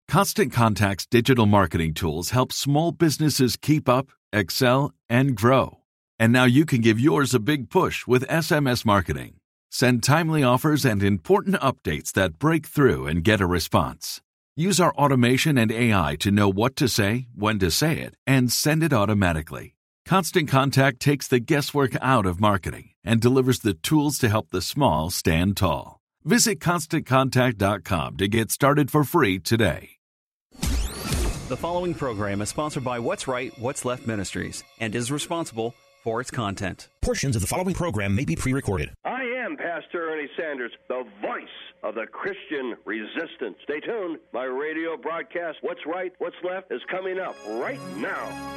Constant Contact's digital marketing tools help small businesses keep up, excel, and grow. And now you can give yours a big push with SMS marketing. Send timely offers and important updates that break through and get a response. Use our automation and AI to know what to say, when to say it, and send it automatically. Constant Contact takes the guesswork out of marketing and delivers the tools to help the small stand tall. Visit ConstantContact.com to get started for free today. The following program is sponsored by What's Right, What's Left Ministries and is responsible for its content. Portions of the following program may be pre-recorded. I am Pastor Ernie Sanders, the voice of the Christian resistance. Stay tuned. My radio broadcast, What's Right, What's Left, is coming up right now.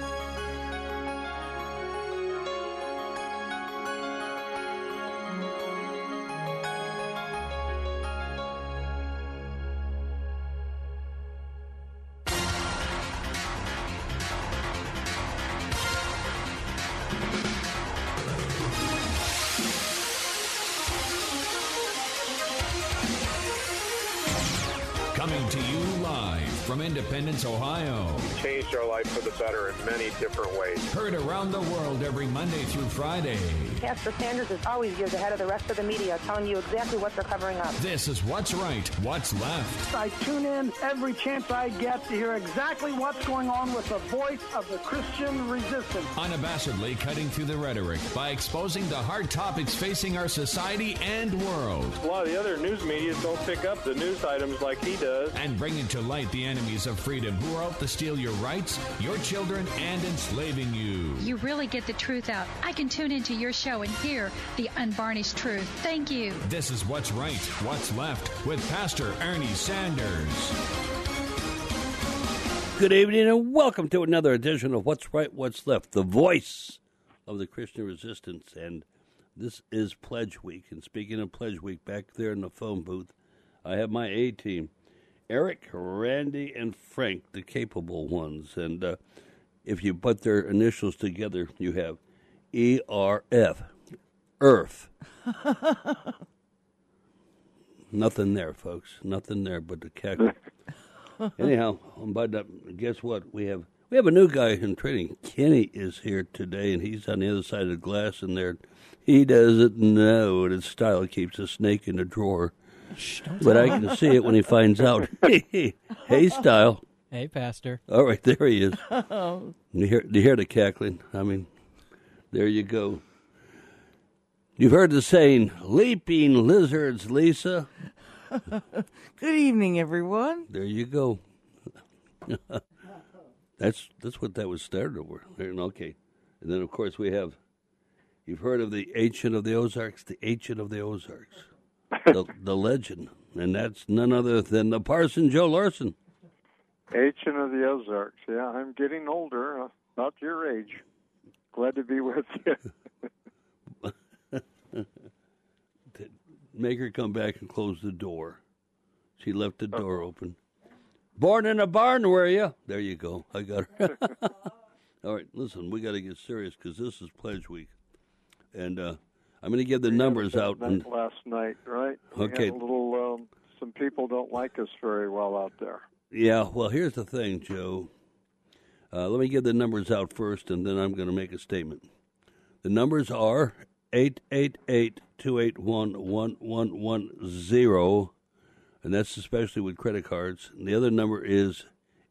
Coming to you live from Independence, Ohio. Changed our life for the better in many different ways. Heard around the world every Monday through Friday. Pastor Sanders is always years ahead of the rest of the media, telling you exactly what they're covering up. This is What's Right, What's Left. I tune in every chance I get to hear exactly what's going on with the voice of the Christian resistance. Unabashedly cutting through the rhetoric by exposing the hard topics facing our society and world. A lot of the other news media don't pick up the news items like he does. And bringing to light the enemies of freedom who are out to steal your rights, your children, and enslaving you. You really get the truth out. I can tune into your show and hear the unvarnished truth. Thank you. This is What's Right, What's Left with Pastor Ernie Sanders. Good evening and welcome to another edition of What's Right, What's Left, the voice of the Christian resistance. And this is Pledge Week. And speaking of Pledge Week, back there in the phone booth, I have my A-team. Eric, Randy, and Frank, the capable ones. And if you put their initials together, you have E-R-F, Earth. Nothing there, folks. Nothing there but the cackle. Anyhow, but guess what? We have a new guy in training. Kenny is here today, and he's on the other side of the glass in there. He doesn't know that Style keeps a snake in the drawer. But I can see it when he finds out. Hey, Style. Hey, Pastor. All right, there he is. You hear the cackling? I mean, there you go. You've heard the saying, leaping lizards, Lisa. Good evening, everyone. There you go. That's what that was started over. Okay. And then, of course, you've heard of the Ancient of the Ozarks, the legend, and that's none other than the Parson Joe Larson. Ancient of the Ozarks. Yeah, I'm getting older, about your age. Glad to be with you. Make her come back and close the door. She left the door open. Born in a barn, were you? There you go. I got her. All right, listen, we got to get serious because this is Pledge Week, and I'm going to give the numbers out. Last night, right? Okay. We had a little. Some people don't like us very well out there. Yeah. Well, here's the thing, Joe. Let me give the numbers out first, and then I'm going to make a statement. The numbers are 888-281-1110, and that's especially with credit cards. And the other number is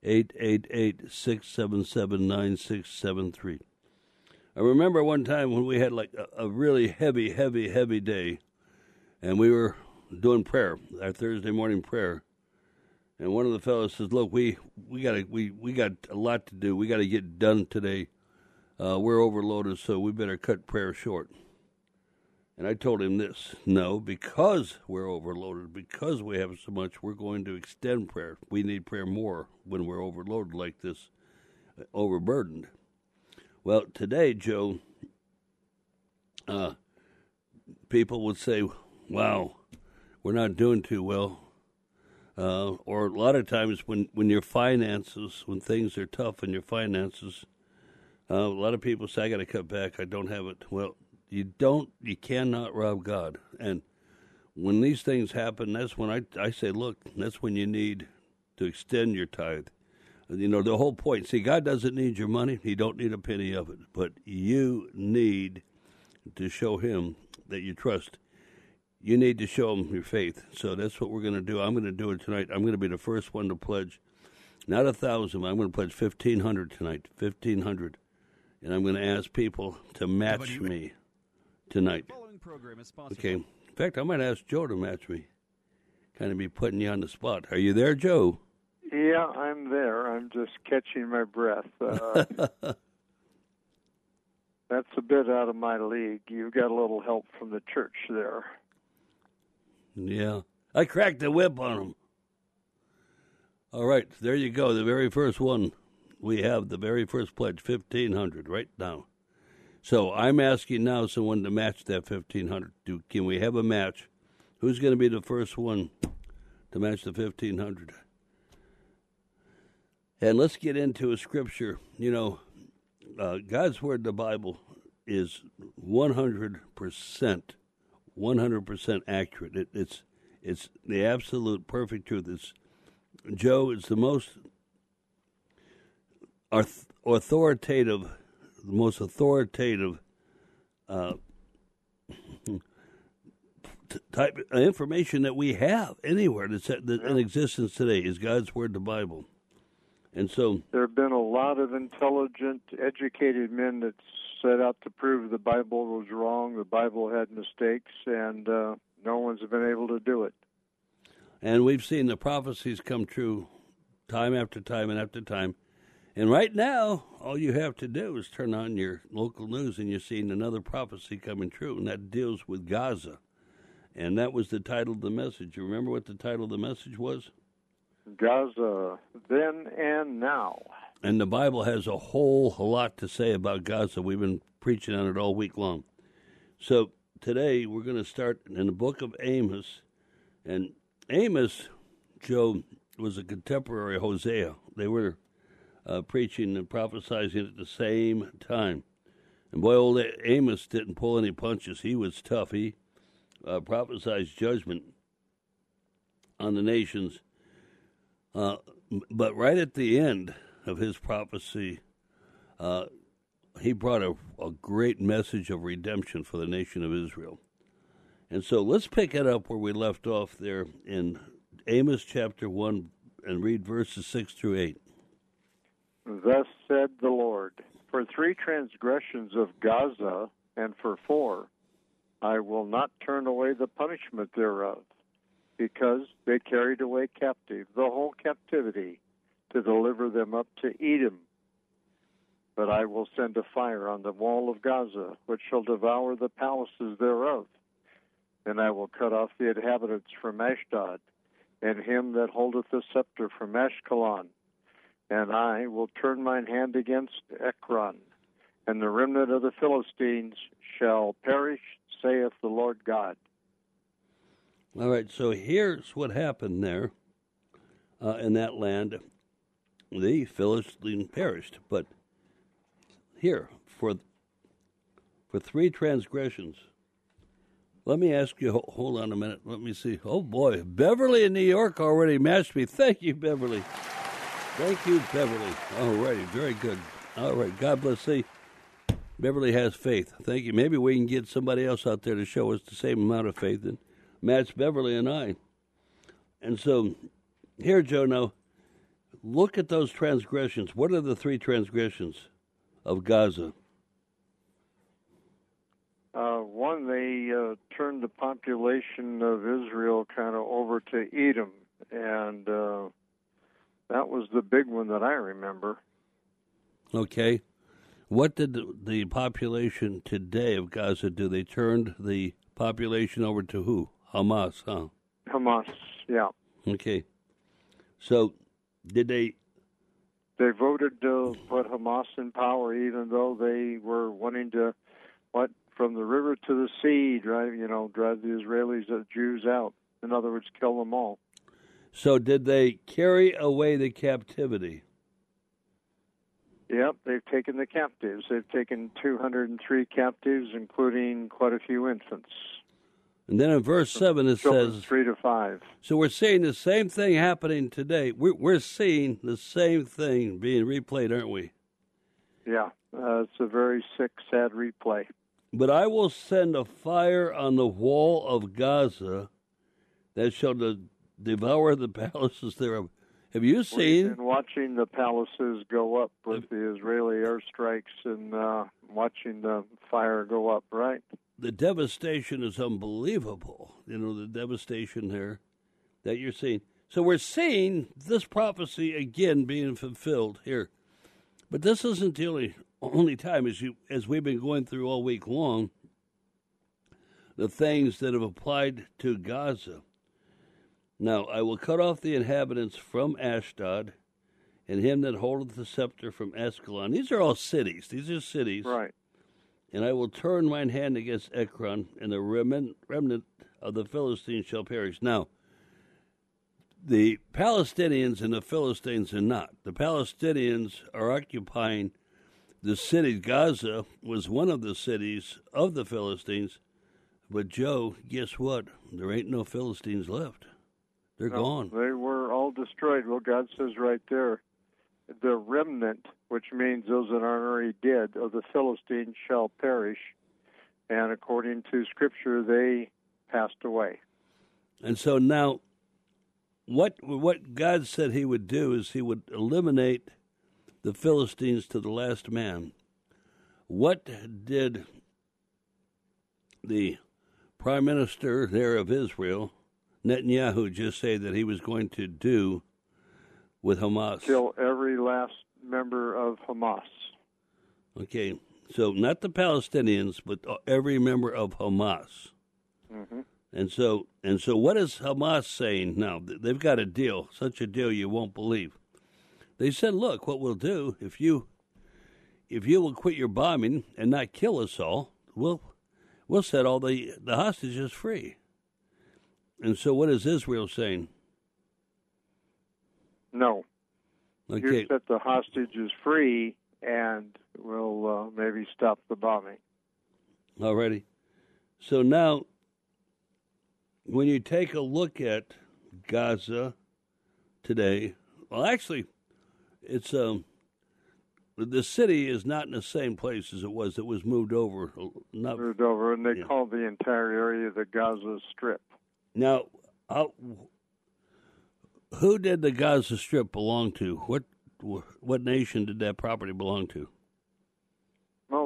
888-677-9673. I remember one time when we had like a really heavy day, and we were doing prayer, our Thursday morning prayer, and one of the fellows says, "Look, we got a lot to do. We got to get done today. We're overloaded, so we better cut prayer short." And I told him this: no, because we're overloaded, because we have so much, we're going to extend prayer. We need prayer more when we're overloaded like this, overburdened. Well, today, Joe, people would say, wow, we're not doing too well. Or a lot of times when your finances, when things are tough in your finances, a lot of people say, I got to cut back, I don't have it. Well, you cannot rob God. And when these things happen, that's when I say, look, that's when you need to extend your tithe. You know, the whole point. See, God doesn't need your money. He don't need a penny of it. But you need to show him that you trust. You need to show him your faith. So that's what we're going to do. I'm going to do it tonight. I'm going to be the first one to pledge. Not 1,000. I'm going to pledge 1,500 tonight. 1,500. And I'm going to ask people to match me tonight. The following program is sponsored. Okay. In fact, I might ask Joe to match me. Kind of be putting you on the spot. Are you there, Joe? Yeah, I'm there. I'm just catching my breath. That's a bit out of my league. You've got a little help from the church there. Yeah. I cracked the whip on them. All right, there you go. The very first one. We have the very first pledge, 1,500, right now. So I'm asking now someone to match that 1,500. Can we have a match? Who's going to be the first one to match the 1,500? And let's get into a scripture. You know, God's Word, the Bible, is 100% accurate. It's the absolute perfect truth. Joe, it's the most authoritative type of information that we have anywhere that's in existence today is God's Word, the Bible. And so there have been a lot of intelligent, educated men that set out to prove the Bible was wrong, the Bible had mistakes, and no one's been able to do it. And we've seen the prophecies come true time after time and after time. And right now, all you have to do is turn on your local news and you're seeing another prophecy coming true, and that deals with Gaza. And that was the title of the message. You remember what the title of the message was? Gaza, then and now. And the Bible has a whole lot to say about Gaza. We've been preaching on it all week long. So today we're going to start in the book of Amos. And Amos, Joe, was a contemporary of Hosea. They were preaching and prophesying at the same time. And boy, old Amos didn't pull any punches. He was tough. He prophesied judgment on the nations. But right at the end of his prophecy, he brought a great message of redemption for the nation of Israel. And so let's pick it up where we left off there in Amos chapter 1 and read verses 6 through 8. Thus said the Lord, for 3 transgressions of Gaza, and for 4, I will not turn away the punishment thereof, because they carried away captive the whole captivity to deliver them up to Edom. But I will send a fire on the wall of Gaza, which shall devour the palaces thereof. And I will cut off the inhabitants from Ashdod, and him that holdeth the scepter from Ashkelon. And I will turn mine hand against Ekron, and the remnant of the Philistines shall perish, saith the Lord God. All right, so here's what happened there in that land. The Philistines perished, but here, for 3 transgressions, let me ask you, hold on a minute, let me see. Oh, boy, Beverly in New York already matched me. Thank you, Beverly. Thank you, Beverly. All righty, very good. All right, God bless. See, Beverly has faith. Thank you. Maybe we can get somebody else out there to show us the same amount of faith and match Beverly and I. And so, here, Joe, now, look at those transgressions. What are the 3 transgressions of Gaza? One, they turned the population of Israel kind of over to Edom, and that was the big one that I remember. Okay. What did the population today of Gaza do? They turned the population over to who? Hamas, huh? Hamas, yeah. Okay. So, did they... They voted to put Hamas in power, even though they were wanting to, from the river to the sea, drive the Israelis, the Jews out. In other words, kill them all. So did they carry away the captivity? Yep, they've taken the captives. They've taken 203 captives, including quite a few infants. And then in verse 7 it says, 3 to 5. So we're seeing the same thing happening today. We're seeing the same thing being replayed, aren't we? Yeah, it's a very sick, sad replay. But I will send a fire on the wall of Gaza that shall devour the palaces thereof. Have you seen? We've been watching the palaces go up with the Israeli airstrikes and watching the fire go up, right? The devastation is unbelievable. You know, the devastation there that you're seeing. So we're seeing this prophecy again being fulfilled here. But this isn't the only time, as we've been going through all week long, the things that have applied to Gaza. Now, I will cut off the inhabitants from Ashdod, and him that holdeth the scepter from Ascalon. These are all cities. These are cities. Right. And I will turn mine hand against Ekron, and the remnant of the Philistines shall perish. Now, the Palestinians and the Philistines are not. The Palestinians are occupying the city. Gaza was one of the cities of the Philistines. But, Joe, guess what? There ain't no Philistines left. They're gone. They were all destroyed. Well, God says right there, the remnant, which means those that aren't already dead, of the Philistines shall perish. And according to Scripture, they passed away. And so now, what God said he would do is he would eliminate the Philistines to the last man. What did the prime minister there of Israel, Netanyahu, just say that he was going to do with Hamas? Kill every last member of Hamas. Okay, so not the Palestinians, but every member of Hamas. Mm-hmm. And so, what is Hamas saying now? They've got a deal, such a deal you won't believe. They said, "Look, what we'll do if you will quit your bombing and not kill us all, we'll set all the hostages free." And so, what is Israel saying? No. Okay. You set the hostages free, and we'll maybe stop the bombing. Alrighty. So now, when you take a look at Gaza today, well, actually, it's the city is not in the same place as it was. It was moved over. Moved over, and they call the entire area the Gaza Strip. Now, who did the Gaza Strip belong to? What nation did that property belong to? Well,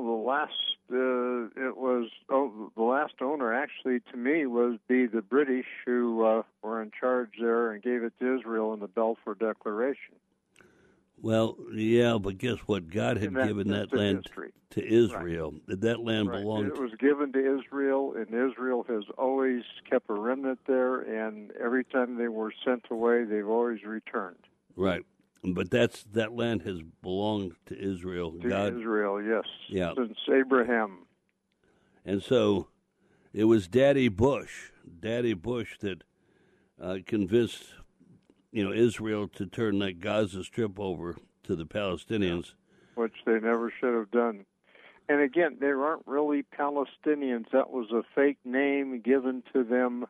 the last owner actually, to me, would be the British, who were in charge there and gave it to Israel in the Balfour Declaration. Well, yeah, but guess what? God had given that land to Israel. Right. Did that land belong to... It was given to Israel, and Israel has always kept a remnant there, and every time they were sent away, they've always returned. Right. But that land has belonged to Israel. Israel, yes. Yeah. Since Abraham. And so it was Daddy Bush that convinced Israel to turn that Gaza Strip over to the Palestinians. Which they never should have done. And again, they aren't really Palestinians. That was a fake name given to them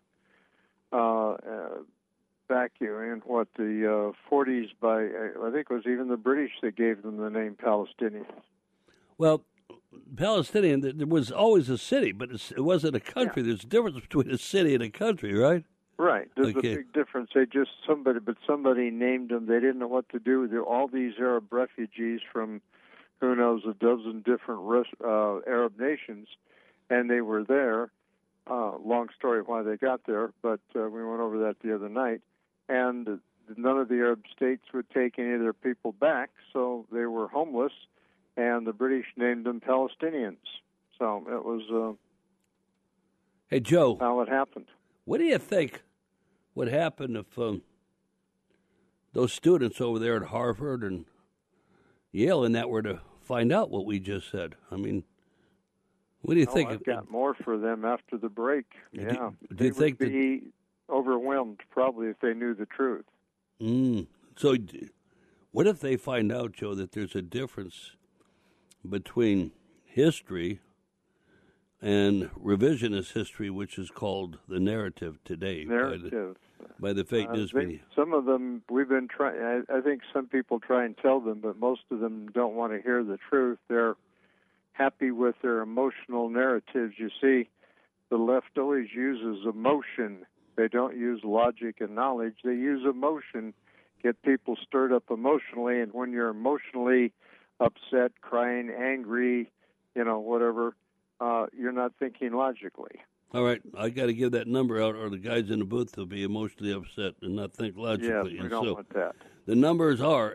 back in the 40s by, I think it was even the British that gave them the name Palestinians. Well, Palestinian, there was always a city, but it wasn't a country. Yeah. There's a difference between a city and a country, right? Right. There's a big difference. Somebody named them. They didn't know what to do. There all these Arab refugees from, who knows, a dozen different Arab nations, and they were there. Long story why they got there, but we went over that the other night. And none of the Arab states would take any of their people back, so they were homeless, and the British named them Palestinians. So it was hey, Joe, how it happened. What do you think would happen if those students over there at Harvard and Yale and that were to find out what we just said? I mean, what do you think? I've got more for them after the break. Yeah. Do you think they'd be overwhelmed probably if they knew the truth? So what if they find out, Joe, that there's a difference between history and revisionist history, which is called the narrative today. Narrative. By the fake news media. Some of them we've been trying. I think some people try and tell them, but most of them don't want to hear the truth. They're happy with their emotional narratives. You see, the left always uses emotion. They don't use logic and knowledge. They use emotion, get people stirred up emotionally, and when you're emotionally upset, crying, angry, whatever, you're not thinking logically. All right, I got to give that number out, or the guys in the booth will be emotionally upset and not think logically. Yes, we don't want that. The numbers are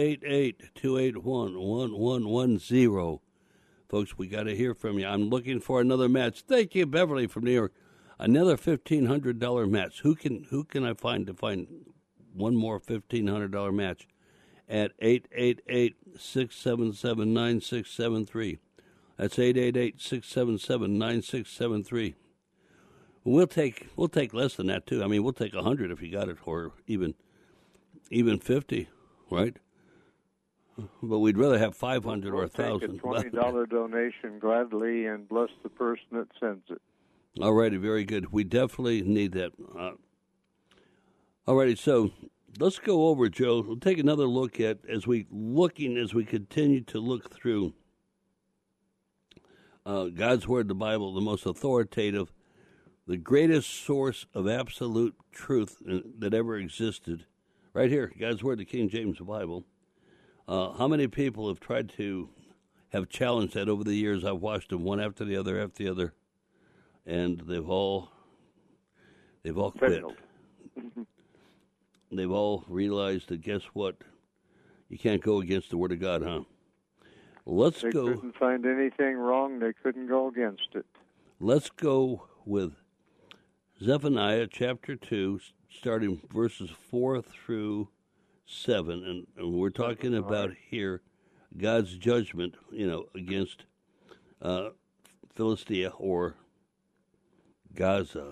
888-281-1110. Folks, we got to hear from you. I'm looking for another match. Thank you, Beverly from New York. Another $1,500 match. Who can I find to find one more $1,500 match at 888-677-9673. That's 888-677-9673. We'll take less than that too. I mean, we'll take 100 if you got it, or even 50, right? But we'd rather have 500 or 1,000. Take a $20 donation gladly and bless the person that sends it. All righty, very good. We definitely need that. All righty, so let's go over, Joe. We'll take another look at as we continue to look through God's Word, the Bible, the most authoritative, the greatest source of absolute truth that ever existed. Right here, God's Word, the King James Bible. How many people have tried to have challenged that over the years? I've watched them one after the other, and they've all quit. They've all realized that, guess what? You can't go against the Word of God, huh? They couldn't find anything wrong. They couldn't go against it. Let's go with Zephaniah chapter 2, starting verses 4 through 7. And we're talking about here God's judgment, against Philistia or Gaza.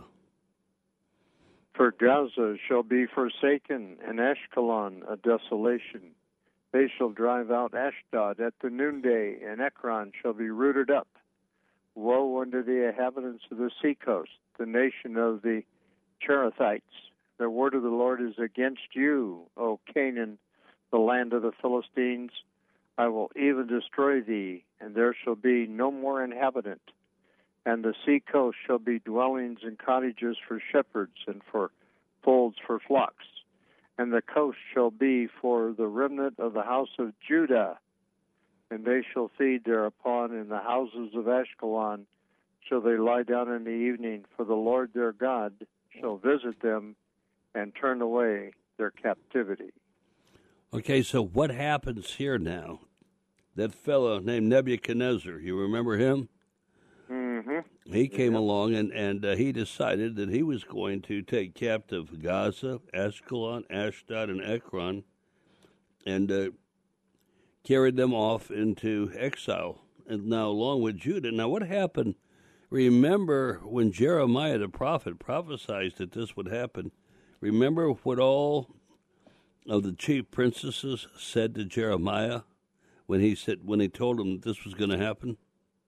For Gaza shall be forsaken, and Ashkelon a desolation. They shall drive out Ashdod at the noonday, and Ekron shall be rooted up. Woe unto the inhabitants of the seacoast, the nation of the Cherethites. The word of the Lord is against you, O Canaan, the land of the Philistines. I will even destroy thee, and there shall be no more inhabitant. And the seacoast shall be dwellings and cottages for shepherds, and for folds for flocks. And the coast shall be for the remnant of the house of Judah, and they shall feed thereupon. In the houses of Ashkelon shall they lie down in the evening, for the Lord their God shall visit them and turn away their captivity. Okay, so what happens here now? That fellow named Nebuchadnezzar, you remember him? Mm-hmm. He came along and he decided that he was going to take captive Gaza, Ashkelon, Ashdod, and Ekron, and carried them off into exile, and now along with Judah. Now what happened? Remember when Jeremiah the prophet prophesied that this would happen? Remember what all of the chief princesses said to Jeremiah when he told him that this was going to happen?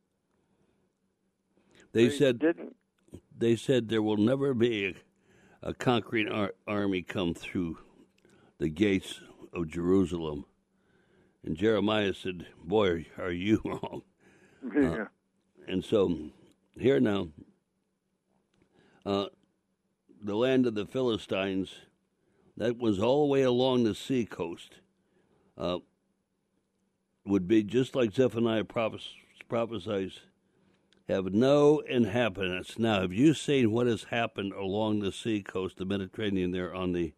They said there will never be a conquering army come through the gates of Jerusalem. And Jeremiah said, boy, are you wrong. Yeah. And so here now, the land of the Philistines, that was all the way along the sea coast, would be just like Zephaniah prophesies, have no inhabitants. Now, have you seen what has happened along the sea coast, the Mediterranean there on the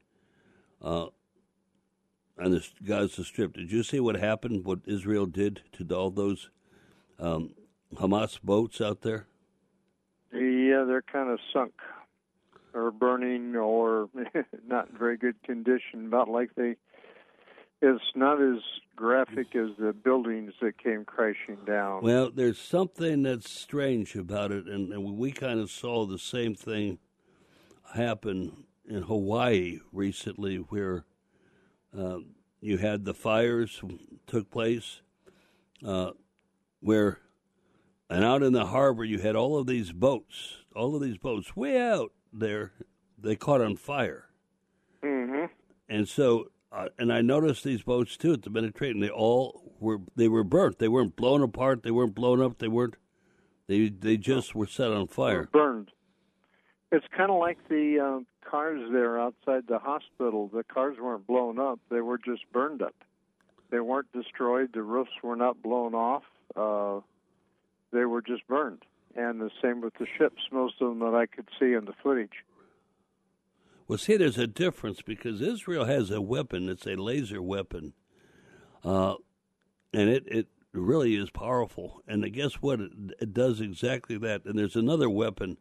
Gaza Strip? Did you see what happened, what Israel did to all those Hamas boats out there? Yeah, they're kind of sunk or burning or not in very good condition, about like it's not as graphic as the buildings that came crashing down. Well, there's something that's strange about it, and we kind of saw the same thing happen in Hawaii recently, where you had the fires took place, where And out in the harbor, you had all of these boats way out there. They caught on fire. Mm-hmm. And so, and I noticed these boats too at the Mediterranean. They were burnt. They weren't blown apart. They weren't blown up. They just were set on fire. Burned. It's kind of like the cars there outside the hospital. The cars weren't blown up. They were just burned up. They weren't destroyed. The roofs were not blown off. They were just burned. And the same with the ships, most of them that I could see in the footage. Well, see, there's a difference because Israel has a weapon. It's a laser weapon. And it really is powerful. And guess what? It does exactly that. And there's another weapon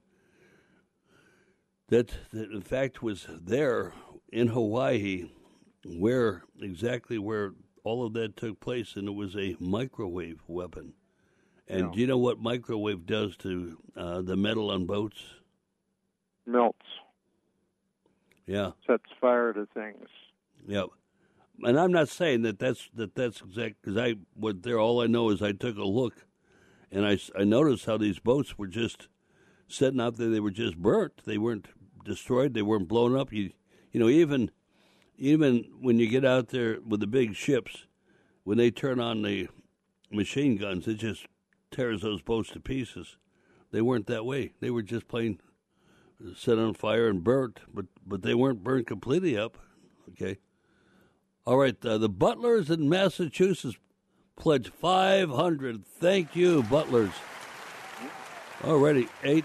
that in fact was there in Hawaii where all of that took place, and it was a microwave weapon. And do you know what microwave does to the metal on boats? Melts. Yeah. Sets fire to things. Yeah. And I'm not saying that's exact, because I went there. All I know is I took a look, and I noticed how these boats were just sitting out there. They were just burnt. They weren't destroyed. They weren't blown up. You know, even when you get out there with the big ships, when they turn on the machine guns, it just tears those boats to pieces. They weren't that way. They were just plain set on fire and burnt, but they weren't burned completely up. Okay. All right, the Butlers in Massachusetts pledged 500. Thank you, Butlers. All righty,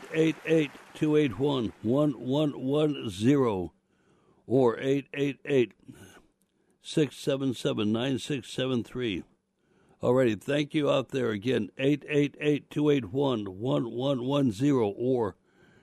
888-281-1110 or 888-677-9673. All righty, thank you out there again, 888-281-1110 or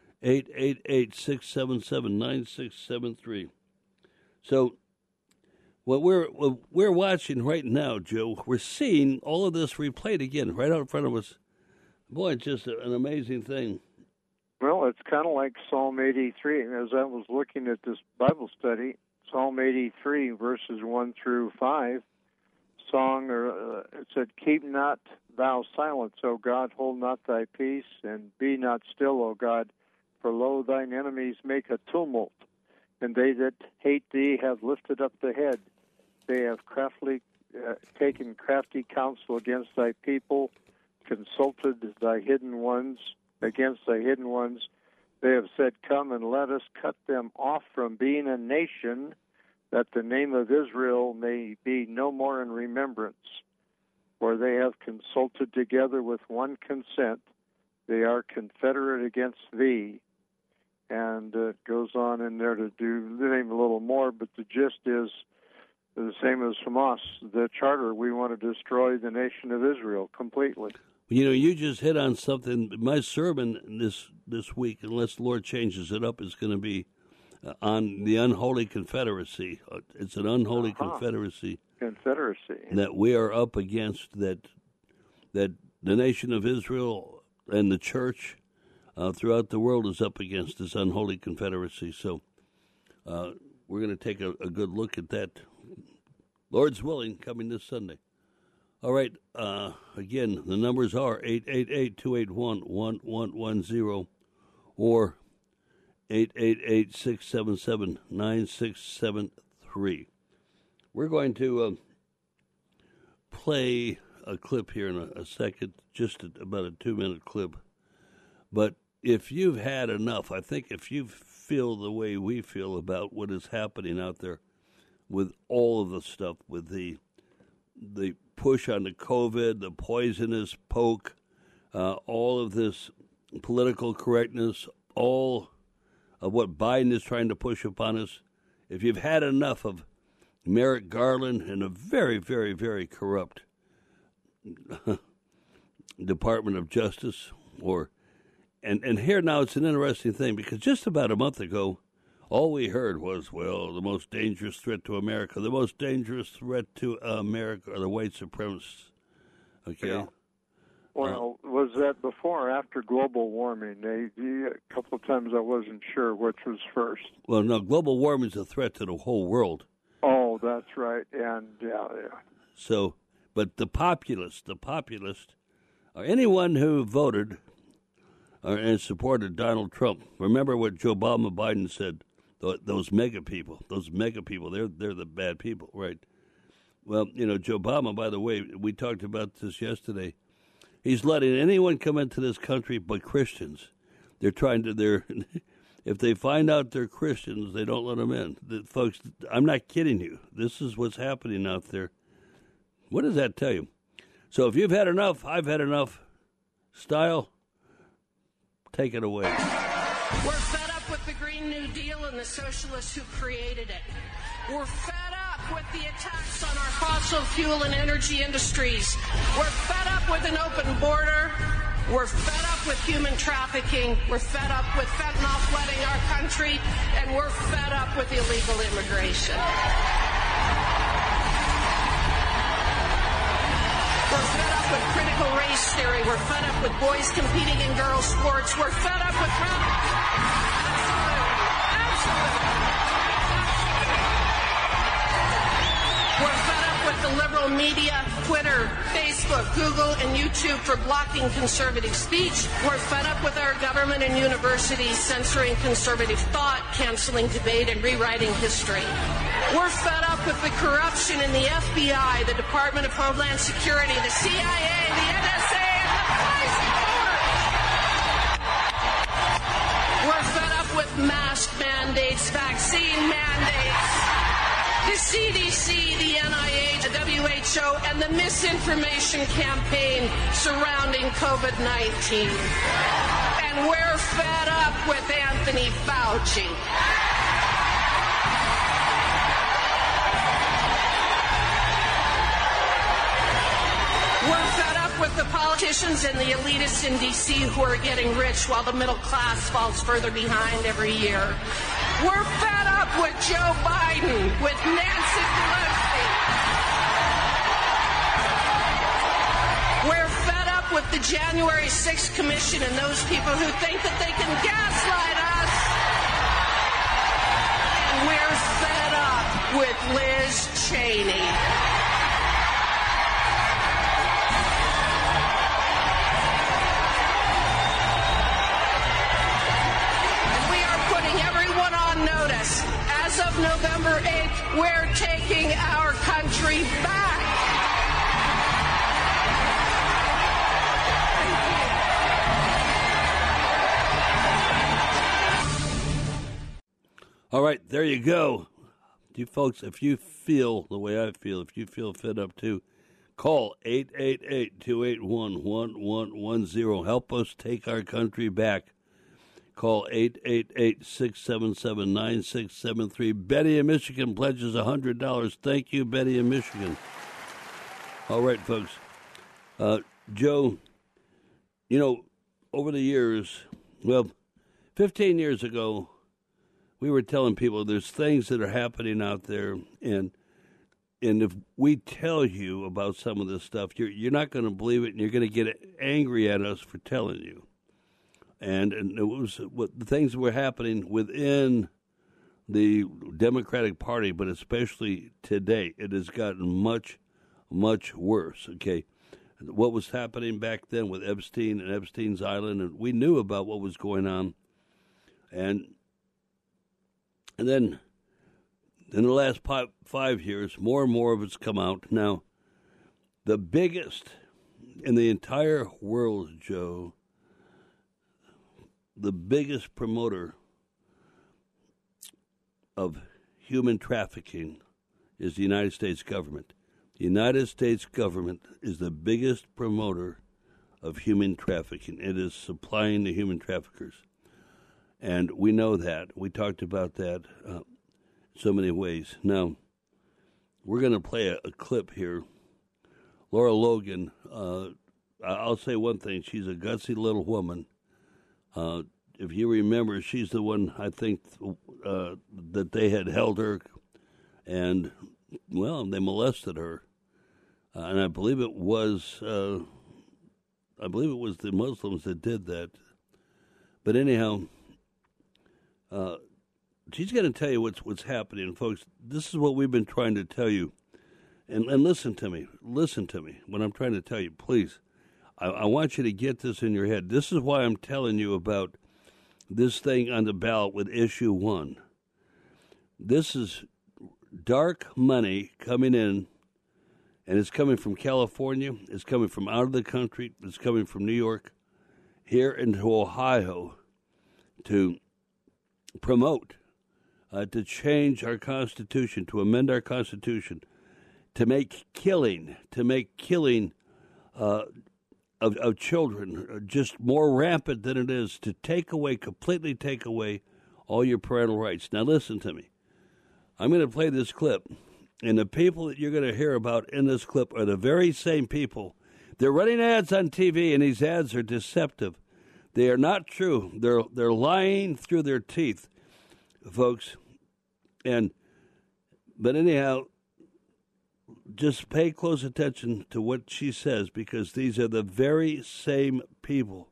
888-677-9673. So what we're watching right now, Joe, we're seeing all of this replayed again right out in front of us. Boy, it's just an amazing thing. Well, it's kind of like Psalm 83. As I was looking at this Bible study, Psalm 83, verses 1 through 5, it said, "Keep not thou silence, O God, hold not thy peace, and be not still, O God, for lo, thine enemies make a tumult, and they that hate thee have lifted up the head. They have craftily taken crafty counsel against thy people, consulted thy hidden ones, against thy hidden ones. They have said, come and let us cut them off from being a nation, that the name of Israel may be no more in remembrance. For they have consulted together with one consent. They are confederate against thee." And it goes on in there to do the name a little more, but the gist is the same as from us, the charter. We want to destroy the nation of Israel completely. You know, you just hit on something. My sermon this week, unless the Lord changes it up, is going to be on the unholy confederacy. It's an unholy confederacy. That we are up against, that the nation of Israel and the church throughout the world is up against this unholy confederacy. So we're going to take a good look at that, Lord's willing, coming this Sunday. All right, again, the numbers are 888-281-1110 or 888-677-9673. We're going to play a clip here in a second, just about a 2-minute clip. But if you've had enough, I think if you feel the way we feel about what is happening out there with all of the stuff, with the push on the COVID, the poisonous poke, all of this political correctness, all of what Biden is trying to push upon us, if you've had enough of Merrick Garland and a very, very, very corrupt Department of Justice, and here now it's an interesting thing, because just about a month ago, all we heard was, well, the most dangerous threat to America, the most dangerous threat to America are the white supremacists. Okay? Yeah. Well, was that before or after global warming? A couple of times I wasn't sure which was first. Well, no, global warming is a threat to the whole world. Oh, that's right. And, yeah. So, but the populist, Anyone who voted and supported Donald Trump, remember what Joe Biden said, those mega people, they're the bad people, right? Well, Joe Obama, by the way, we talked about this yesterday. He's letting anyone come into this country but Christians. If they find out they're Christians, they don't let them in. Folks, I'm not kidding you. This is what's happening out there. What does that tell you? So if you've had enough, I've had enough. Style, take it away. We're fed up with the Green New Deal and the socialists who created it. We're fed up with the attacks on our fossil fuel and energy industries. We're fed up with an open border. We're fed up with human trafficking. We're fed up with fentanyl flooding our country. And we're fed up with illegal immigration. We're fed up with critical race theory. We're fed up with boys competing in girls' sports. We're fed up with... We're fed up with the liberal media, Twitter, Facebook, Google, and YouTube for blocking conservative speech. We're fed up with our government and universities censoring conservative thought, canceling debate, and rewriting history. We're fed up with the corruption in the FBI, the Department of Homeland Security, the CIA, the NSA, and the police force. We're fed up with mask mandates, vaccine mandates, the CDC, the NIH, the WHO, and the misinformation campaign surrounding COVID-19. And we're fed up with Anthony Fauci. We're fed up with the politicians and the elitists in D.C. who are getting rich while the middle class falls further behind every year. We're fed up with Joe Biden, with Nancy Pelosi. We're fed up with the January 6th Commission and those people who think that they can gaslight us. And we're fed up with Liz Cheney. Notice, as of November 8th, we're taking our country back. All right, there you go. You folks, if you feel the way I feel, if you feel fed up too, call 888-281-1110. Help us take our country back. Call 888-677-9673. Betty in Michigan pledges $100. Thank you, Betty in Michigan. All right, folks. Joe, over the years, 15 years ago, we were telling people there's things that are happening out there, and if we tell you about some of this stuff, you're not going to believe it, and you're going to get angry at us for telling you. And it was what the things that were happening within the Democratic Party, but especially today, it has gotten much, much worse. Okay, what was happening back then with Epstein and Epstein's Island, and we knew about what was going on, and then in the last 5 years, more and more of it's come out. Now, the biggest in the entire world, Joe. The biggest promoter of human trafficking is the United States government. The United States government is the biggest promoter of human trafficking. It is supplying the human traffickers. And we know that. We talked about that so many ways. Now, we're going to play a clip here. Laura Logan, I'll say one thing. She's a gutsy little woman. If you remember, she's the one, I think, that they had held her, and, they molested her. And I believe it was the Muslims that did that. But anyhow, she's going to tell you what's happening. Folks, this is what we've been trying to tell you. And listen to me. Listen to me when I'm trying to tell you, please. I want you to get this in your head. This is why I'm telling you about this thing on the ballot with issue 1. This is dark money coming in, and it's coming from California, it's coming from out of the country, it's coming from New York, here into Ohio, to promote, to change our Constitution, to amend our Constitution, to make killing of children just more rampant than it is, to completely take away all your parental rights. Now listen to me. I'm going to play this clip, and the people that you're going to hear about in this clip are the very same people. They're running ads on TV, and these ads are deceptive. They are not true. They're lying through their teeth, folks. But anyhow, just pay close attention to what she says, because these are the very same people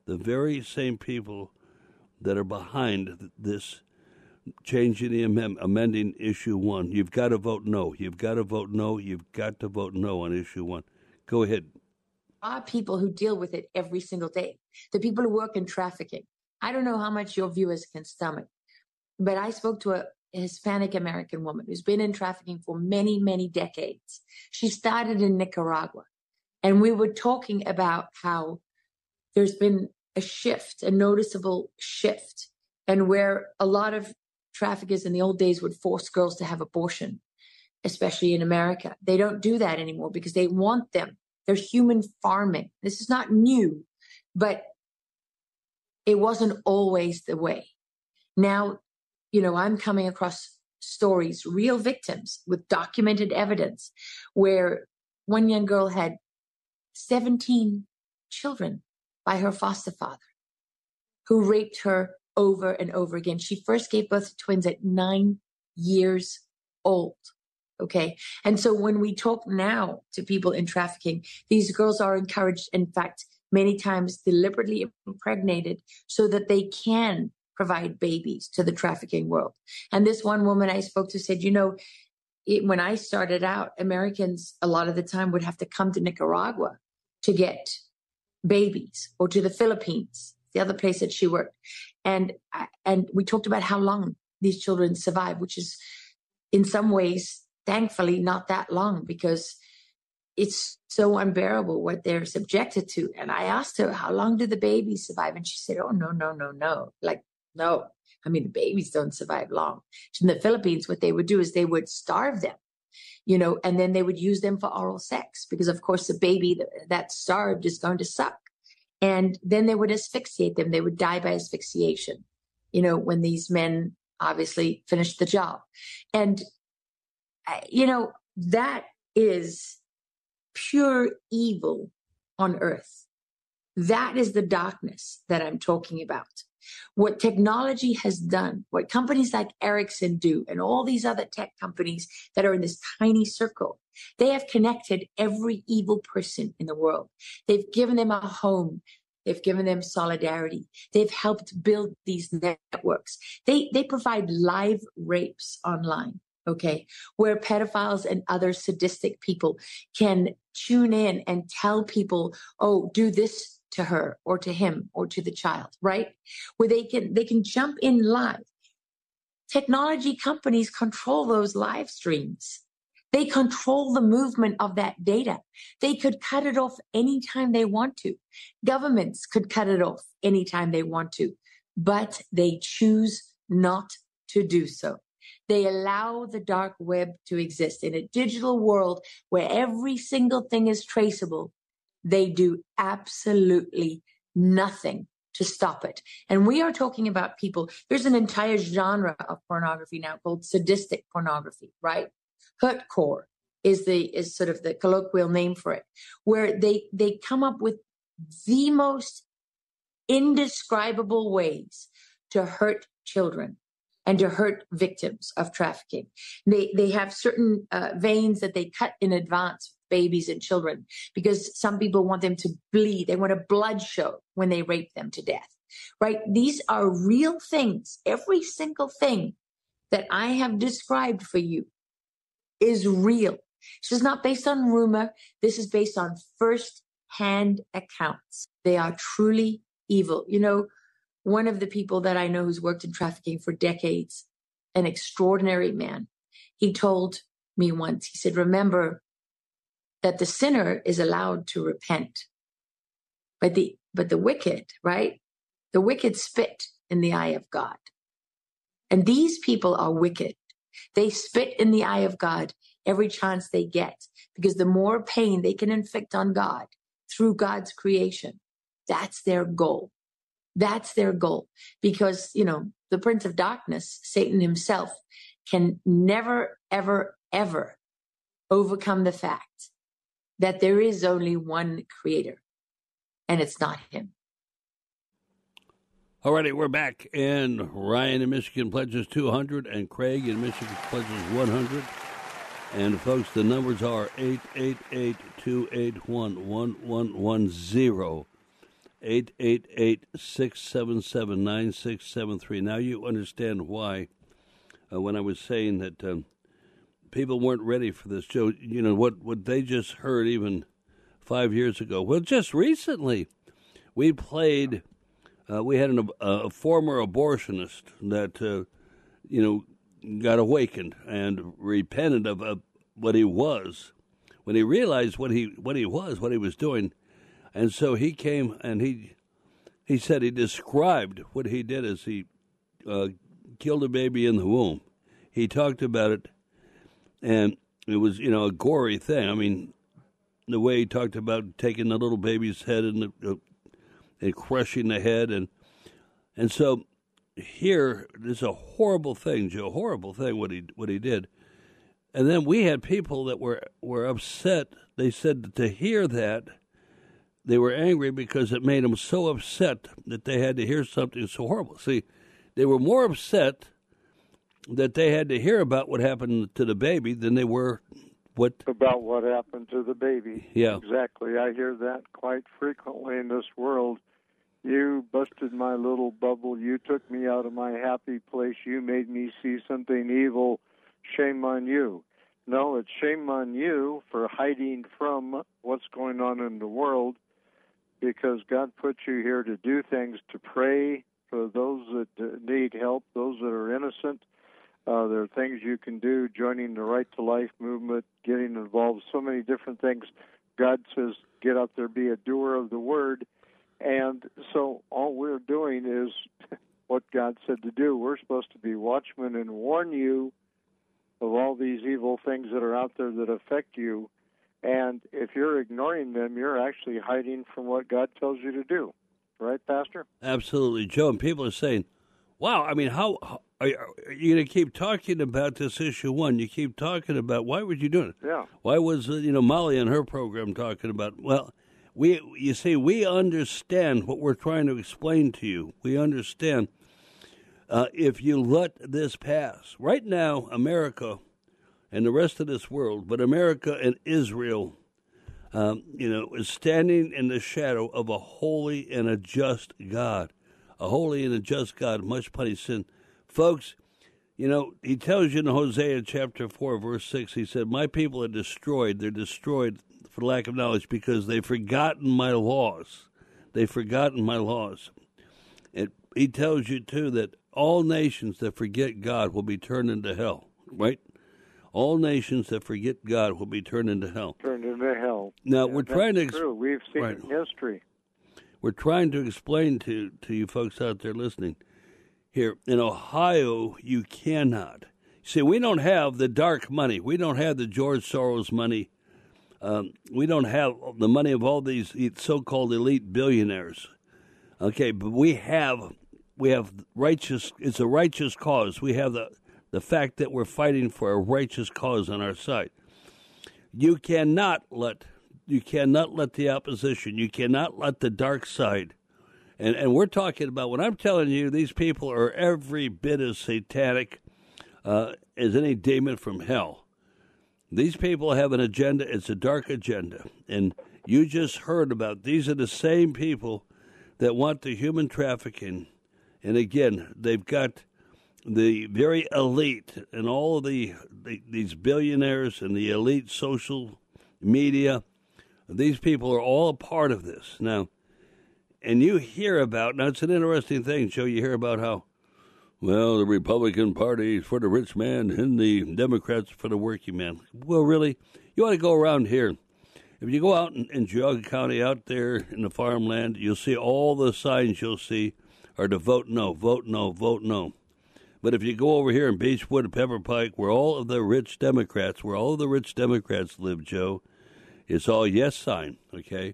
that are behind this changing the amending issue 1. You've got to vote no. You've got to vote no. You've got to vote no on issue 1. Go ahead. Are people who deal with it every single day. The people who work in trafficking. I don't know how much your viewers can stomach, but I spoke to a Hispanic American woman who's been in trafficking for many, many decades. She started in Nicaragua, and we were talking about how there's been a noticeable shift, and where a lot of traffickers in the old days would force girls to have abortion, especially in America. They don't do that anymore because they want them. They're human farming. This is not new, but it wasn't always the way. Now, I'm coming across stories, real victims with documented evidence, where one young girl had 17 children by her foster father, who raped her over and over again. She first gave birth to twins at 9 years old. Okay. And so when we talk now to people in trafficking, these girls are encouraged, in fact, many times deliberately impregnated so that they can provide babies to the trafficking world. And this one woman I spoke to said, when I started out, Americans a lot of the time would have to come to Nicaragua to get babies, or to the Philippines, the other place that she worked. And we talked about how long these children survive, which is in some ways, thankfully, not that long, because it's so unbearable what they're subjected to. And I asked her, how long do the babies survive? And she said, oh, no. No, the babies don't survive long. In the Philippines, what they would do is they would starve them, and then they would use them for oral sex, because of course the baby that's starved is going to suck. And then they would asphyxiate them. They would die by asphyxiation, when these men obviously finished the job. And, that is pure evil on earth. That is the darkness that I'm talking about. What technology has done, what companies like Ericsson do, and all these other tech companies that are in this tiny circle, they have connected every evil person in the world. They've given them a home. They've given them solidarity. They've helped build these networks. They provide live rapes online, okay, where pedophiles and other sadistic people can tune in and tell people, oh, do this to her or to him or to the child, right? Where they can jump in live. Technology companies control those live streams. They control the movement of that data. They could cut it off anytime they want to. Governments could cut it off anytime they want to, but they choose not to do so. They allow the dark web to exist in a digital world where every single thing is traceable. They do absolutely nothing to stop it. And we are talking about people. There's an entire genre of pornography now called sadistic pornography, right? Hurtcore is sort of the colloquial name for it, where they come up with the most indescribable ways to hurt children and to hurt victims of trafficking. They have certain veins that they cut in advance, babies and children, because some people want them to bleed. They want a blood show when they rape them to death, right? These are real things. Every single thing that I have described for you is real. This is not based on rumor. This is based on first hand accounts. They are truly evil. You know, one of the people that I know who's worked in trafficking for decades, an extraordinary man, he told me once, he said, remember that the sinner is allowed to repent, but the wicked, right? The wicked spit in the eye of God. And these people are wicked. They spit in the eye of God every chance they get, because the more pain they can inflict on God through God's creation, that's their goal. That's their goal. Because, you know, the Prince of Darkness, Satan himself, can never, ever, ever overcome the fact that there is only one creator, and it's not him. All righty, we're back, and Ryan in Michigan pledges 200, and Craig in Michigan pledges 100. And, folks, the numbers are 888-281-1110, 888-677-9673. Now, you understand why, when I was saying that people weren't ready for this show, you know, what they just heard even 5 years ago. Well, just recently, we played... we had a former abortionist that, you know, got awakened and repented of what he was when he realized what he was doing. And so he came and he said he described what he did as he killed a baby in the womb. He talked about it, and it was, you know, a gory thing. I mean, the way he talked about taking the little baby's head and crushing the head, and so here is a horrible thing, Joe, horrible thing what he did. And then we had people that were upset. They said that to hear that, they were angry because it made them so upset that they had to hear something so horrible. See, they were more upset that they had to hear about what happened to the baby than they were about what happened to the baby. Yeah, exactly. I hear that quite frequently in this world. You busted my little bubble. You took me out of my happy place. You made me see something evil. Shame on you. No, it's shame on you for hiding from what's going on in the world, because God put you here to do things, to pray for those that need help, those that are innocent. There are things you can do, joining the Right to Life movement, getting involved, so many different things. God says, get out there, be a doer of the word. And so all we're doing is what God said to do. We're supposed to be watchmen and warn you of all these evil things that are out there that affect you. And if you're ignoring them, you're actually hiding from what God tells you to do. Right, Pastor? Absolutely, Joe. And people are saying, wow, I mean, how are you going to keep talking about this issue one? You keep talking about, why would you do it? Yeah. Why was, Molly in her program talking about, well, we understand what we're trying to explain to you. We understand if you let this pass. Right now, America and the rest of this world, but America and Israel, is standing in the shadow of a holy and a just God. A holy and a just God, much punish sin. Folks, he tells you in Hosea chapter 4, verse 6, he said, my people are destroyed. They're destroyed for lack of knowledge because they've forgotten my laws. They've forgotten my laws. And he tells you, too, that all nations that forget God will be turned into hell, right? All nations that forget God will be turned into hell. Turned into hell. Now, we're trying to... true. We've seen it in history. We're trying to explain to you folks out there listening. Here, in Ohio, you cannot. See, we don't have the dark money. We don't have the George Soros money. We don't have the money of all these so-called elite billionaires. Okay, but we have righteous. It's a righteous cause. We have the fact that we're fighting for a righteous cause on our side. You cannot let the opposition. You cannot let the dark side. And we're talking about, when I'm telling you, these people are every bit as satanic as any demon from hell. These people have an agenda. It's a dark agenda. And you just heard about, these are the same people that want the human trafficking. And again, they've got the very elite and all of these billionaires and the elite social media These people are all a part of this. Now, and you hear about, now it's an interesting thing, Joe, you hear about how, well, the Republican Party is for the rich man and the Democrats for the working man. Well, really? You want to go around here. If you go out in Geauga County, out there in the farmland, you'll see all the signs you'll see are to vote no, vote no, vote no. But if you go over here in Beechwood and Pepper Pike, where all of the rich Democrats live, Joe, it's all yes sign, okay?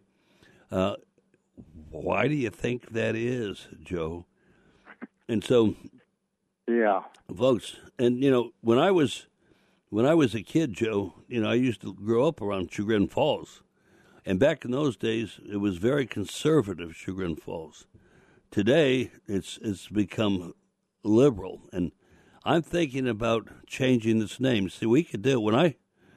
Why do you think that is, Joe? And so, yeah, folks, and when I was a kid, Joe, I used to grow up around Chagrin Falls, and back in those days, it was very conservative, Chagrin Falls. Today, it's become liberal, and I'm thinking about changing its name. See, we could do it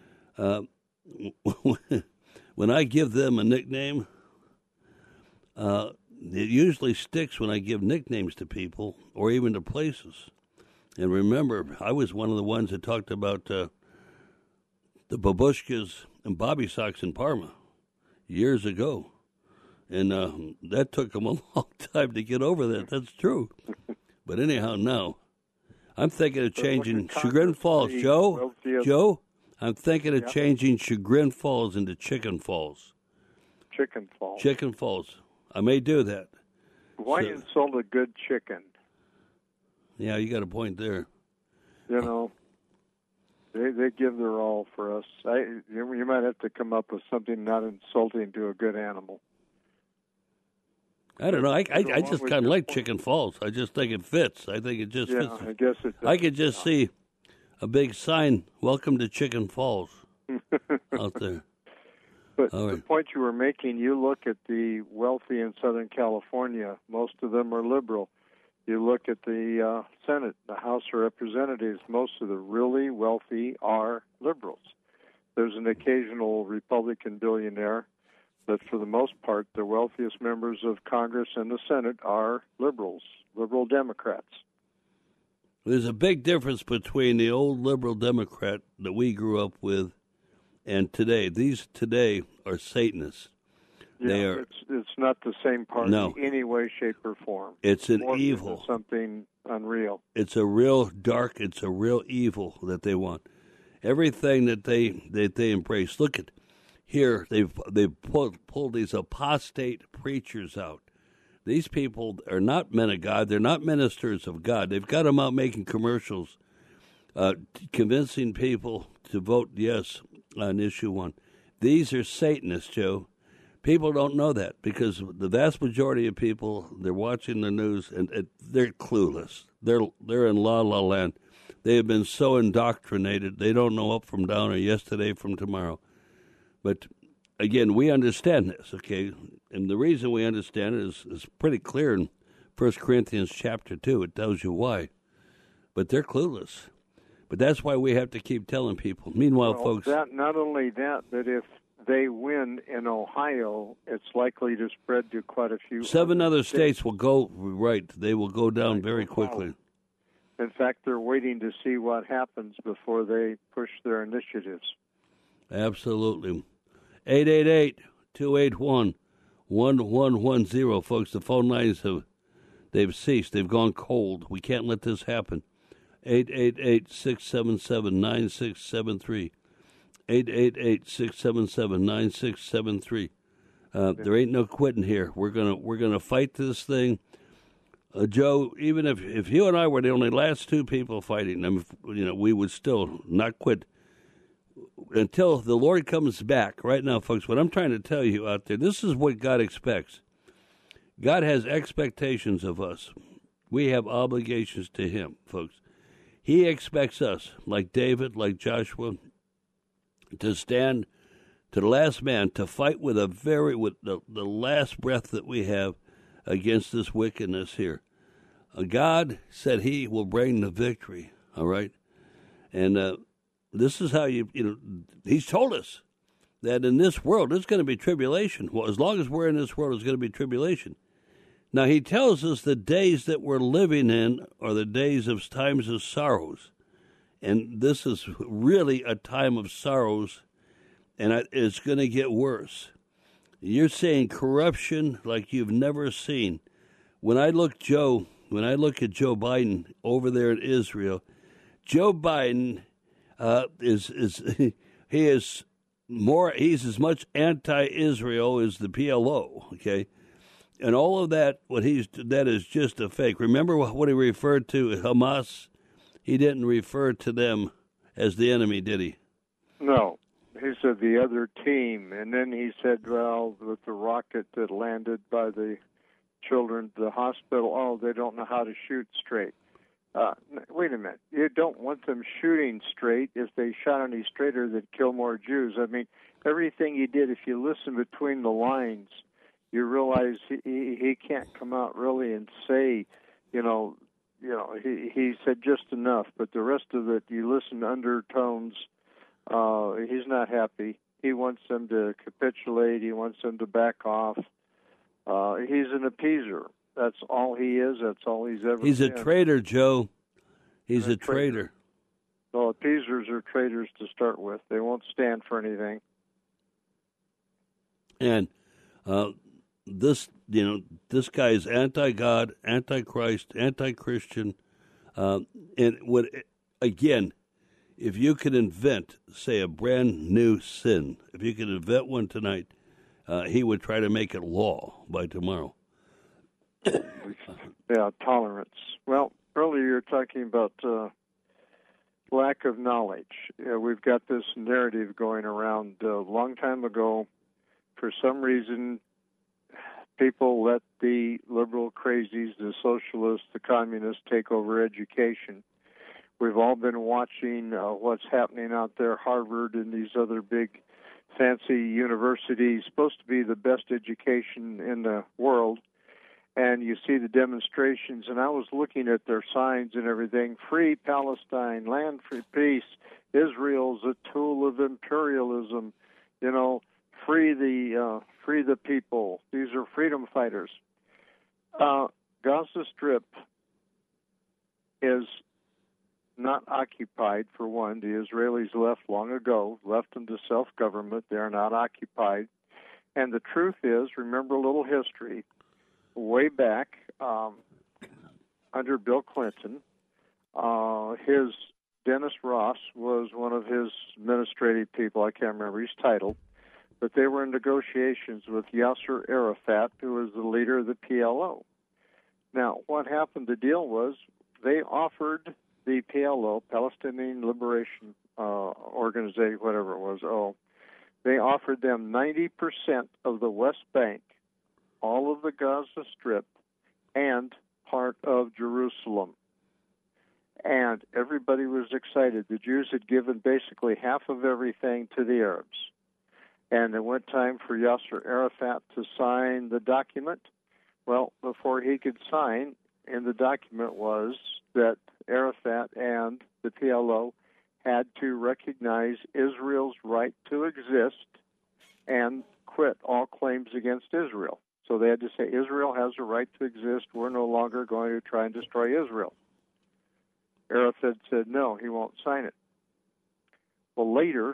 when I give them a nickname. It usually sticks when I give nicknames to people or even to places. And remember, I was one of the ones that talked about the babushkas and bobby socks in Parma years ago. And that took them a long time to get over that. That's true. But anyhow, now, I'm thinking of changing Chagrin Falls. Joe, I'm thinking of changing Chagrin Falls into Chicken Falls. Chicken Falls. Chicken Falls. I may do that. Why insult a good chicken? Yeah, you got a point there. They give their all for us. You might have to come up with something not insulting to a good animal. I don't know. I just kind of like Chicken Falls. I just think it fits. I think it just fits. I guess it does. I could just see a big sign, "Welcome to Chicken Falls," out there. But the point you were making, you look at the wealthy in Southern California, most of them are liberal. You look at the Senate, the House of Representatives, most of the really wealthy are liberals. There's an occasional Republican billionaire, but for the most part, the wealthiest members of Congress and the Senate are liberals, liberal Democrats. There's a big difference between the old liberal Democrat that we grew up with and today. These today are Satanists. Yeah, it's not the same party in any way, shape, or form. It's an evil. Something unreal. It's a real dark, it's a real evil that they want. Everything that they embrace. Look at here, they've pulled these apostate preachers out. These people are not men of God. They're not ministers of God. They've got them out making commercials, convincing people to vote yes on issue 1. These are Satanists, Joe. People don't know that because the vast majority of people, they're watching the news and they're clueless. They're in la-la land. They have been so indoctrinated, they don't know up from down or yesterday from tomorrow. But, again, we understand this, okay? And the reason we understand it is pretty clear in 1 Corinthians chapter 2. It tells you why. But they're clueless. But that's why we have to keep telling people. Meanwhile, folks... Not only that, but if they win in Ohio, it's likely to spread to quite a few... 7 other states will go, right, they will go down very quickly. In fact, they're waiting to see what happens before they push their initiatives. Absolutely. 888-281-1110. Folks, the phone lines they've ceased. They've gone cold. We can't let this happen. 888-677-9673. 888-677-9673. There ain't no quitting here. We're gonna fight this thing. Joe, even if you and I were the only last 2 people fighting, we would still not quit until the Lord comes back. Right now, folks, what I'm trying to tell you out there, this is what God expects. God has expectations of us. We have obligations to Him, folks. He expects us, like David, like Joshua, to stand to the last man, to fight with the last breath that we have against this wickedness here. God said He will bring the victory, all right? And this is how He's told us that in this world there's going to be tribulation. Well, as long as we're in this world, there's going to be tribulation. Now, He tells us the days that we're living in are the days of times of sorrows. And this is really a time of sorrows, and it's going to get worse. You're saying corruption like you've never seen. When I look at Joe Biden over there in Israel, Joe Biden he's as much anti-Israel as the PLO, okay? And all of that, that is just a fake. Remember what he referred to Hamas? He didn't refer to them as the enemy, did he? No. He said the other team. And then he said, well, with the rocket that landed by the children at the hospital, they don't know how to shoot straight. Wait a minute. You don't want them shooting straight. If they shot any straighter, they'd kill more Jews. I mean, everything he did, if you listen between the lines, you realize he can't come out really and say, he said just enough, but the rest of it, you listen to undertones. He's not happy. He wants them to capitulate. He wants them to back off. He's an appeaser. That's all he is. That's all he's ever been. He's a traitor, Joe. He's a traitor. Well, appeasers are traitors to start with. They won't stand for anything. And this guy is anti-God, anti-Christ, anti-Christian. And again, if you could invent, say, a brand new sin, if you could invent one tonight, he would try to make it law by tomorrow. Yeah, tolerance. Well, earlier you were talking about lack of knowledge. We've got this narrative going around. A long time ago, for some reason, people let the liberal crazies, the socialists, the communists take over education. We've all been watching what's happening out there, Harvard and these other big fancy universities, supposed to be the best education in the world. And you see the demonstrations, and I was looking at their signs and everything. Free Palestine, land for peace. Israel's a tool of imperialism. Free the people. These are freedom fighters. Gaza Strip is not occupied, for one. The Israelis left long ago, left them to self-government. They are not occupied. And the truth is, remember a little history, way back under Bill Clinton, his Dennis Ross was one of his administrative people. I can't remember his title. But they were in negotiations with Yasser Arafat, who was the leader of the PLO. Now, what happened, the deal was they offered the PLO, Palestinian Liberation Organization, whatever it was, they offered them 90% of the West Bank, all of the Gaza Strip, and part of Jerusalem. And everybody was excited. The Jews had given basically half of everything to the Arabs. And it went time for Yasser Arafat to sign the document. Well, before he could sign, in the document was that Arafat and the PLO had to recognize Israel's right to exist and quit all claims against Israel. So they had to say, Israel has a right to exist. We're no longer going to try and destroy Israel. Arafat said no, he won't sign it. Well,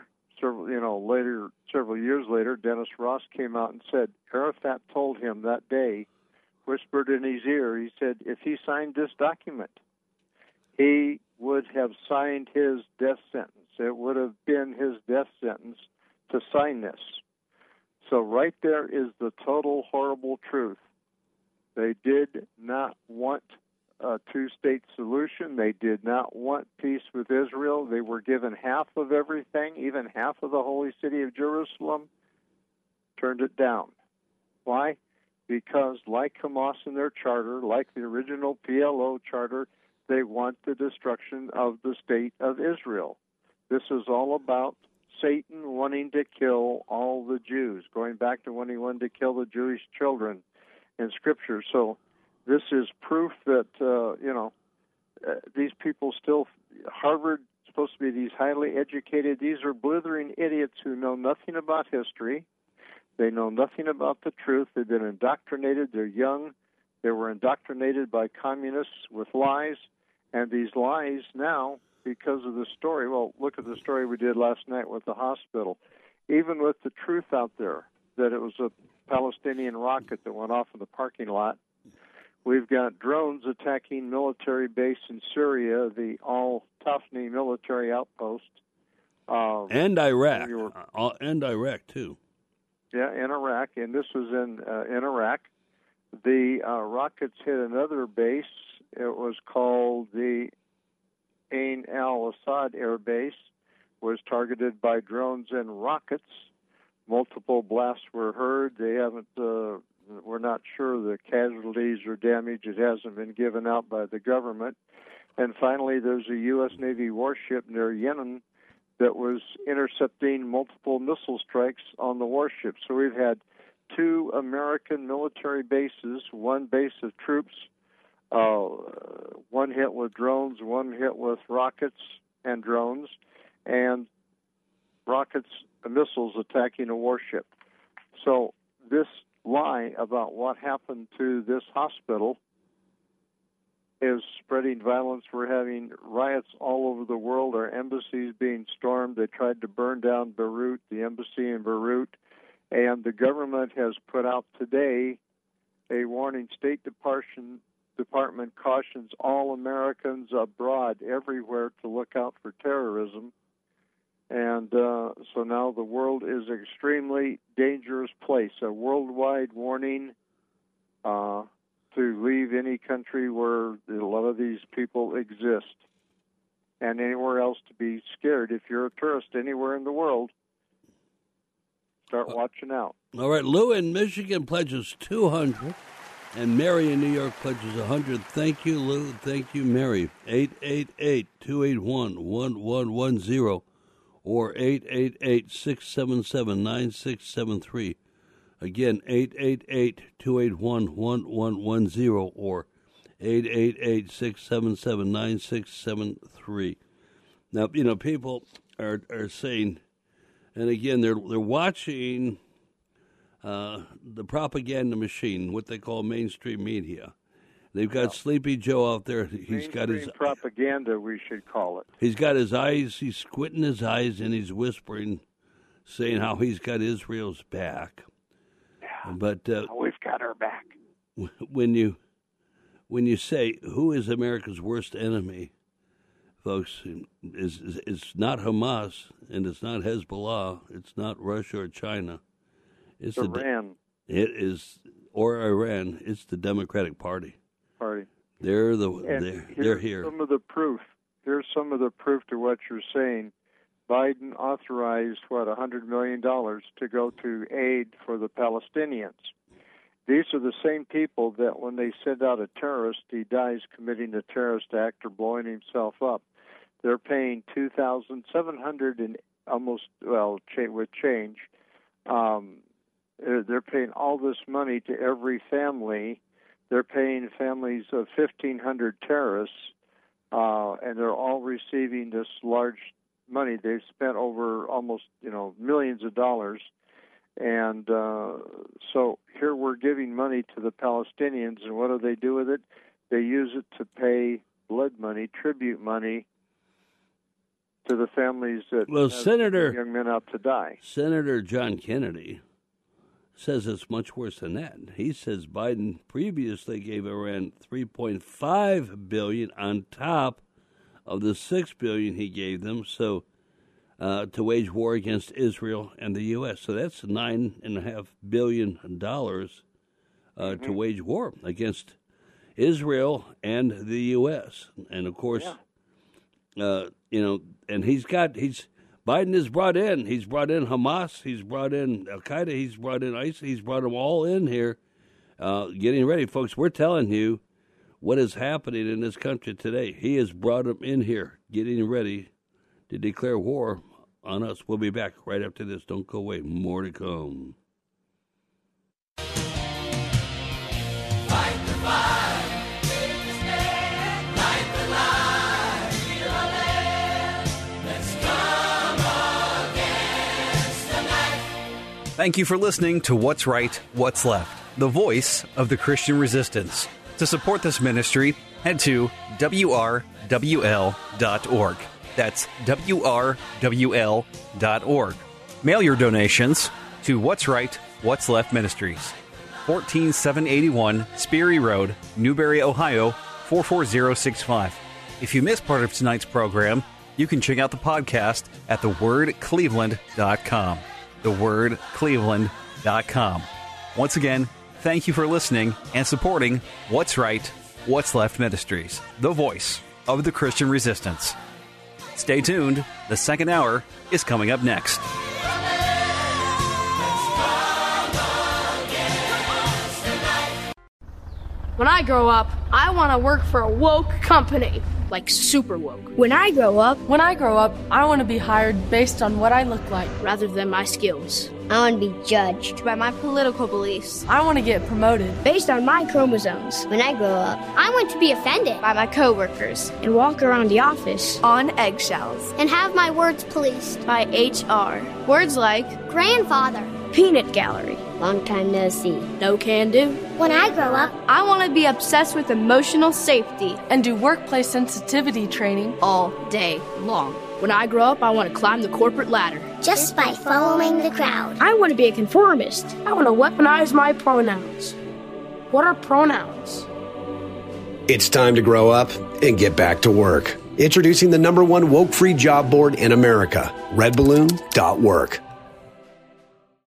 several years later, Dennis Ross came out and said, Arafat told him that day, whispered in his ear, he said, if he signed this document, he would have signed his death sentence. It would have been his death sentence to sign this. So right there is the total horrible truth. They did not want a two-state solution. They did not want peace with Israel. They were given half of everything, even half of the holy city of Jerusalem, turned it down. Why? Because like Hamas in their charter, like the original PLO charter, they want the destruction of the state of Israel. This is all about Satan wanting to kill all the Jews, going back to when he wanted to kill the Jewish children in Scripture. So this is proof that, these people still, Harvard is supposed to be these highly educated, these are blithering idiots who know nothing about history. They know nothing about the truth. They've been indoctrinated. They're young. They were indoctrinated by communists with lies. And these lies now, because of the story, well, look at the story we did last night with the hospital. Even with the truth out there, that it was a Palestinian rocket that went off in the parking lot. We've got drones attacking military base in Syria, the Al-Tafni military outpost. And Iraq. And Iraq, too. Yeah, in Iraq. And this was in Iraq. The rockets hit another base. It was called the Ain al-Assad Air Base, was targeted by drones and rockets. Multiple blasts were heard. They haven't... we're not sure the casualties or damage. It hasn't been given out by the government. And finally, there's a U.S. Navy warship near Yemen that was intercepting multiple missile strikes on the warship. So we've had 2 American military bases, 1 base of troops, 1 hit with drones, 1 hit with rockets and drones, and rockets and missiles attacking a warship. So this lie about what happened to this hospital is spreading violence. We're having riots all over the world. Our embassies being stormed. They tried to burn down Beirut, the embassy in Beirut, and the government has put out today a warning. State Department cautions all Americans abroad everywhere to look out for terrorism. And so now the world is an extremely dangerous place. A worldwide warning to leave any country where a lot of these people exist, and anywhere else to be scared. If you're a tourist anywhere in the world, start watching out. All right, Lou in Michigan pledges $200, and Mary in New York pledges $100. Thank you, Lou. Thank you, Mary. 888-281-1110 or 888-677-9673. Again, 888-281-1110 or 888-677-9673. Now, people are saying, and again, they're watching the propaganda machine, what they call mainstream media. They've got Sleepy Joe out there. He's got his propaganda, we should call it. He's got his eyes. He's squinting his eyes, and he's whispering, saying how he's got Israel's back. Yeah, but we've got our back. When you say who is America's worst enemy, folks, it's not Hamas and it's not Hezbollah. It's not Russia or China. It's Iran. Or Iran. It's the Democratic Party. They're here. Some of the proof. Here's some of the proof to what you're saying. Biden authorized $100 million to go to aid for the Palestinians. These are the same people that when they send out a terrorist, he dies committing a terrorist act or blowing himself up. They're paying $2,700 and almost with change. They're paying all this money to every family. They're paying families of 1,500 terrorists, and they're all receiving this large money. They've spent over almost, millions of dollars. And so here we're giving money to the Palestinians, and what do they do with it? They use it to pay blood money, tribute money to the families that Senator young men out to die. Senator John Kennedy says it's much worse than that. He says Biden previously gave Iran $3.5 billion on top of the $6 billion he gave them, so to wage war against Israel and the U.S. So that's $9.5 billion to wage war against Israel and the U.S. And of course, and Biden has brought in Hamas, he's brought in Al Qaeda, he's brought in ISIS, he's brought them all in here, getting ready, folks. We're telling you what is happening in this country today. He has brought them in here, getting ready to declare war on us. We'll be back right after this. Don't go away. More to come. Fight the fight, take the stand, light the light, feel the land. Let's come against the night. Thank you for listening to What's Right, What's Left, the voice of the Christian resistance. To support this ministry, head to WRWL.org. That's WRWL.org. Mail your donations to What's Right, What's Left Ministries. 14781 Sperry Road, Newberry, Ohio, 44065. If you missed part of tonight's program, you can check out the podcast at thewordcleveland.com. Thewordcleveland.com. Once again, thank you for listening and supporting What's Right, What's Left Ministries, the voice of the Christian resistance. Stay tuned. The second hour is coming up next. When I grow up, I want to work for a woke company, like super woke. When I grow up, I want to be hired based on what I look like rather than my skills. I want to be judged by my political beliefs. I want to get promoted based on my chromosomes. When I grow up, I want to be offended by my coworkers and walk around the office on eggshells and have my words policed by HR. Words like grandfather, peanut gallery, long time no see, no can do. When I grow up, I want to be obsessed with emotional safety and do workplace sensitivity training all day long. When I grow up, I want to climb the corporate ladder. Just by following the crowd. I want to be a conformist. I want to weaponize my pronouns. What are pronouns? It's time to grow up and get back to work. Introducing the #1 woke-free job board in America, redballoon.work.